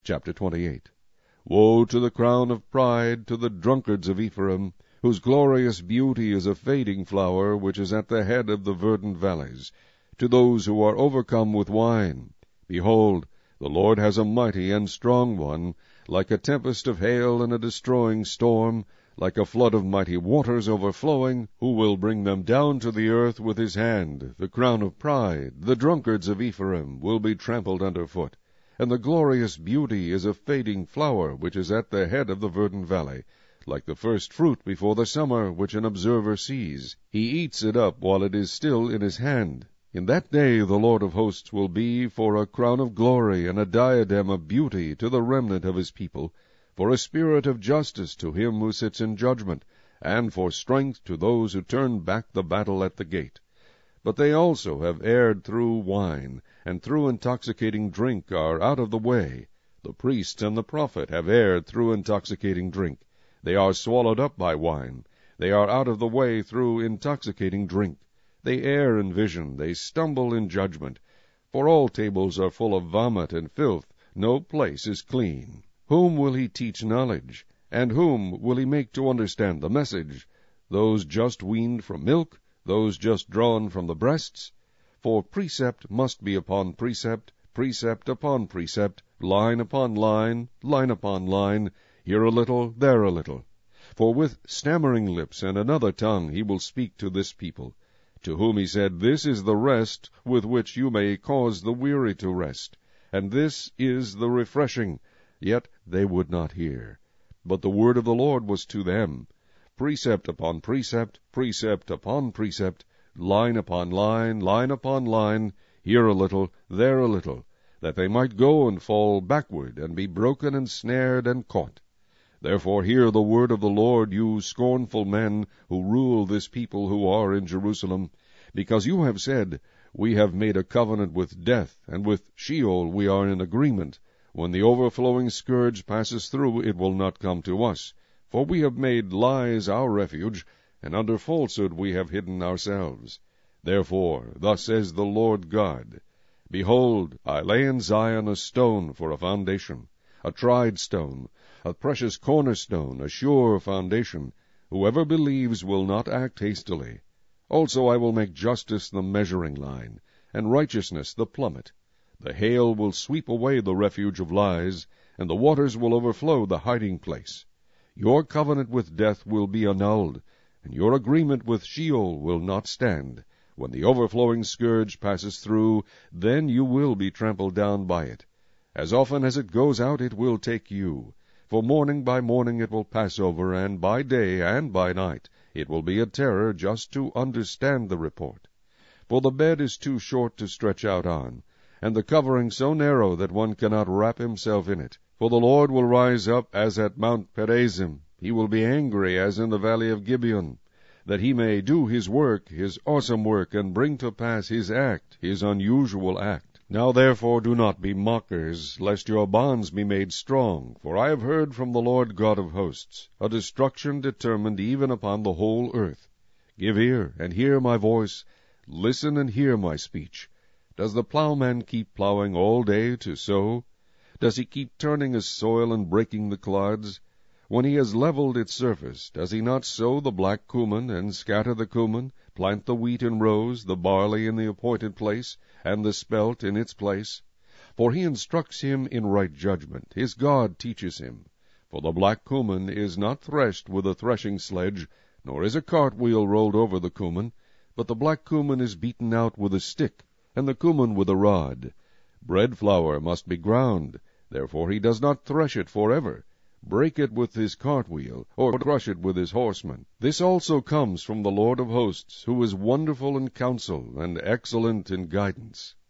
Chapter 28. Woe to the crown of pride, to the drunkards of Ephraim, whose glorious beauty is a fading flower, which is at the head of the verdant valleys, to those who are overcome with wine. Behold, the Lord has a mighty and strong one, like a tempest of hail and a destroying storm, like a flood of mighty waters overflowing, who will bring them down to the earth with his hand. The crown of pride, the drunkards of Ephraim, will be trampled under foot. And the glorious beauty is a fading flower, which is at the head of the verdant valley, like the first fruit before the summer, which an observer sees. He eats it up while it is still in his hand. In that day the Lord of hosts will be for a crown of glory and a diadem of beauty to the remnant of his people, for a spirit of justice to him who sits in judgment, and for strength to those who turn back the battle at the gate. But they also have erred through wine, and through intoxicating drink are out of the way. The priest and the prophet have erred through intoxicating drink. They are swallowed up by wine. They are out of the way through intoxicating drink. They err in vision, they stumble in judgment. For all tables are full of vomit and filth, no place is clean. Whom will he teach knowledge? And whom will he make to understand the message? Those just weaned from milk? Those just drawn from the breasts? For precept must be upon precept, precept upon precept, line upon line, line upon line, here a little, there a little. For with stammering lips and another tongue he will speak to this people, to whom he said, This is the rest with which you may cause the weary to rest, and this is the refreshing. Yet they would not hear. But the word of the Lord was to them, precept upon precept, precept upon precept, line upon line, line upon line, here a little, there a little, that they might go and fall backward, and be broken and snared and caught. Therefore hear the word of the Lord, you scornful men, who rule this people who are in Jerusalem, because you have said, We have made a covenant with death, and with Sheol we are in agreement. When the overflowing scourge passes through, it will not come to us. For we have made lies our refuge, and under falsehood we have hidden ourselves. Therefore, thus says the Lord God, Behold, I lay in Zion a stone for a foundation, a tried stone, a precious cornerstone, a sure foundation. Whoever believes will not act hastily. Also I will make justice the measuring line, and righteousness the plummet. The hail will sweep away the refuge of lies, and the waters will overflow the hiding place. Your covenant with death will be annulled, and your agreement with Sheol will not stand. When the overflowing scourge passes through, then you will be trampled down by it. As often as it goes out, it will take you. For morning by morning it will pass over, and by day and by night it will be a terror just to understand the report. For the bed is too short to stretch out on, and the covering so narrow that one cannot wrap himself in it. For the Lord will rise up as at Mount Perazim. He will be angry as in the valley of Gibeon, that he may do his work, his awesome work, and bring to pass his act, his unusual act. Now therefore do not be mockers, lest your bonds be made strong. For I have heard from the Lord God of hosts a destruction determined even upon the whole earth. Give ear, and hear my voice. Listen and hear my speech. Does the plowman keep plowing all day to sow? Does he keep turning his soil and breaking the clods? When he has leveled its surface, does he not sow the black cumin, and scatter the cumin, plant the wheat in rows, the barley in the appointed place, and the spelt in its place? For he instructs him in right judgment, his God teaches him. For the black cumin is not threshed with a threshing sledge, nor is a cartwheel rolled over the cumin, but the black cumin is beaten out with a stick, and the cumin with a rod. Bread flour must be ground, therefore he does not thresh it forever. Break it with his cartwheel, or crush it with his horsemen. This also comes from the Lord of hosts, who is wonderful in counsel, and excellent in guidance.